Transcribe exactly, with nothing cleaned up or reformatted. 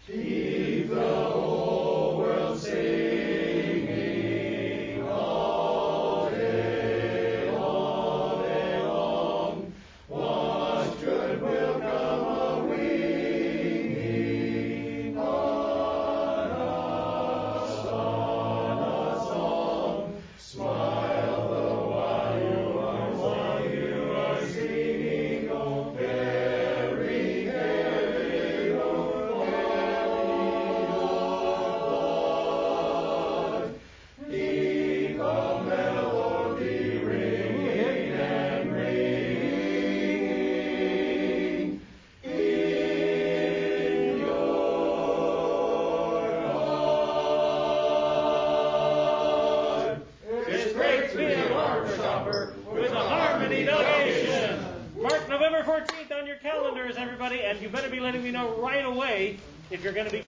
Keep the whole world singing all day, all day long. What good will come of winging on a song, a song? Smile the while you are, while you are singing, oh, carry, carry, oh, carry your blood. Keep a melody ringing and ringing in your heart. It's great to be a barber shopper with a Harmony delegation. Mark November fourteenth on your calendars, everybody, and you better be letting me know right away if you're going to be